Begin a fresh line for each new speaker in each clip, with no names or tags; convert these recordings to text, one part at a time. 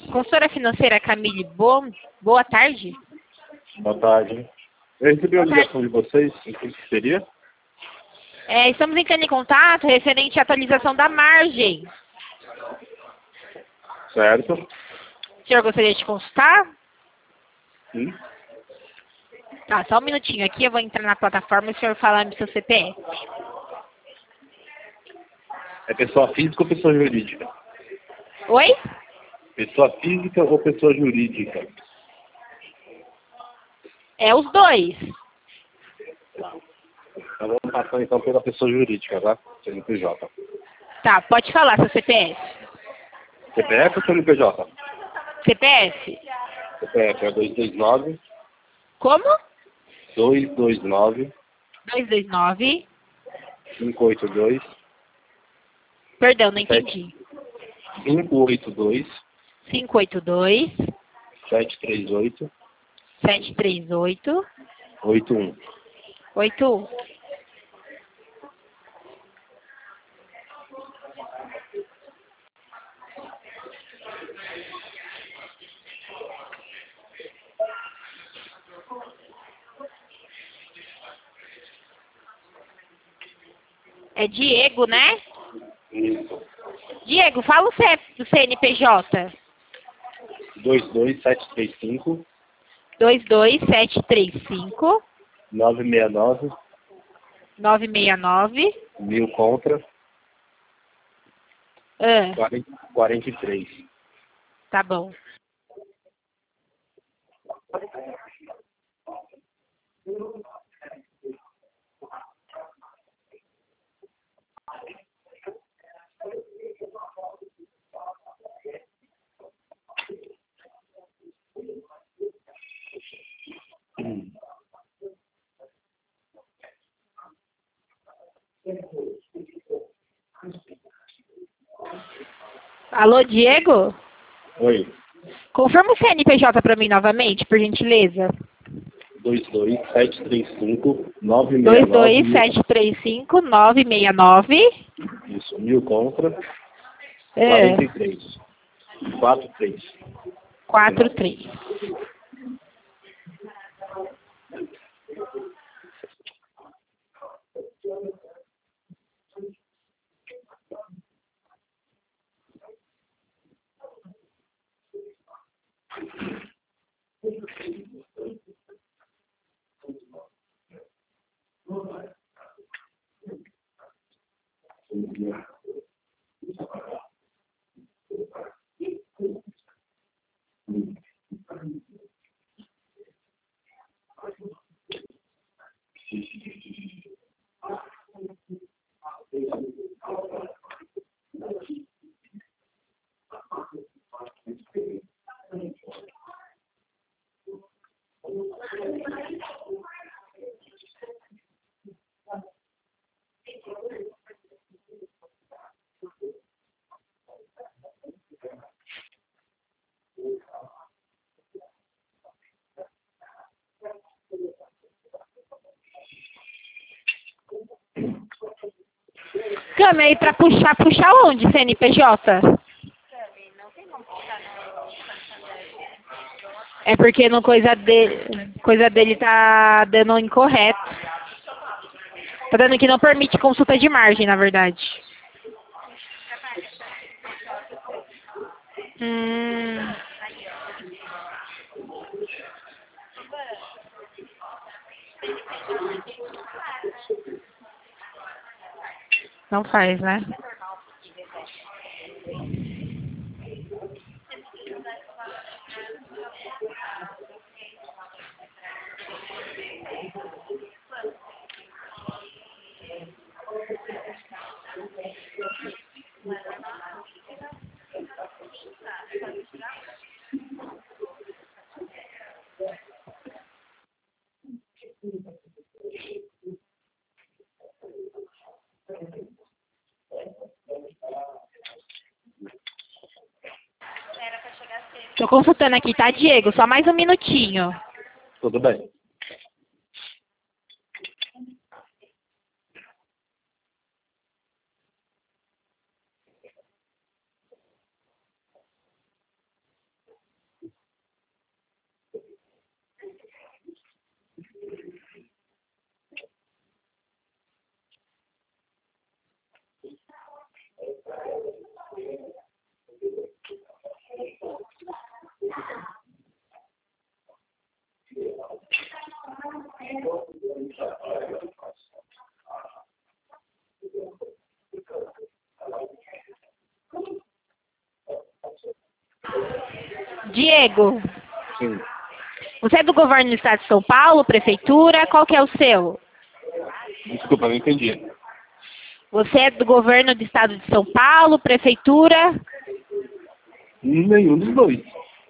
Consultora financeira Camille, boa tarde.
Boa tarde. Eu recebi uma ligação de vocês, o que seria?
Estamos entrando em contato referente à atualização da margem.
Certo.
O senhor gostaria de consultar?
Sim.
Tá, só um minutinho aqui, eu vou entrar na plataforma e o senhor falar no seu CPF.
É pessoa física ou pessoa jurídica?
Oi?
Pessoa física ou pessoa jurídica?
É os dois.
Então vamos passar então pela pessoa jurídica, tá? CNPJ.
Tá, pode falar seu CPF.
CPF ou CNPJ?
CPF?
CPF é 229
Como?
229
229.
582
Perdão, não entendi.
582
582
738
738
81.
81. É Diego, né?
Isso.
Diego, fala o CEP do CNPJ.
22735
22735
969
969
1000 contra
Ah,
43.
tá bom. Alô, Diego?
Oi.
Confirma o CNPJ para mim novamente, por gentileza.
22735 969
22735 969
Isso, 1000 contra
É.
43. 43.
43. Câmera aí pra puxar onde, CNPJ? É porque no coisa dele tá dando incorreto. Tá dando que não permite consulta de margem, na verdade. Hum. Não faz, né? Tô consultando aqui, tá, Diego? Só mais um minutinho.
Tudo bem.
Diego,
Sim.
você é do governo do estado de São Paulo, prefeitura, qual que é o seu?
Desculpa, não entendi.
Você é do governo do estado de São Paulo, prefeitura?
Nenhum dos dois.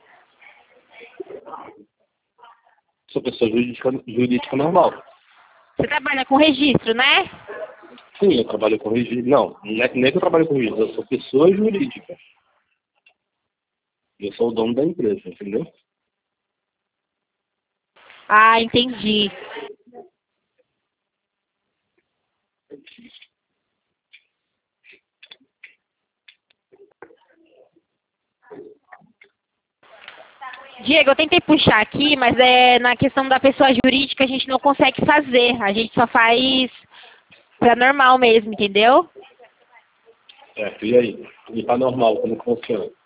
Sou pessoa jurídica normal.
Você trabalha com registro, né?
Sim, eu trabalho com registro. Não, nem que eu trabalho com registro, eu sou pessoa jurídica. Eu sou o dono da empresa, entendeu?
Ah, entendi. Diego, eu tentei puxar aqui, mas na questão da pessoa jurídica a gente não consegue fazer. A gente só faz pra normal mesmo, entendeu?
Certo, e aí? E tá normal, como que funciona?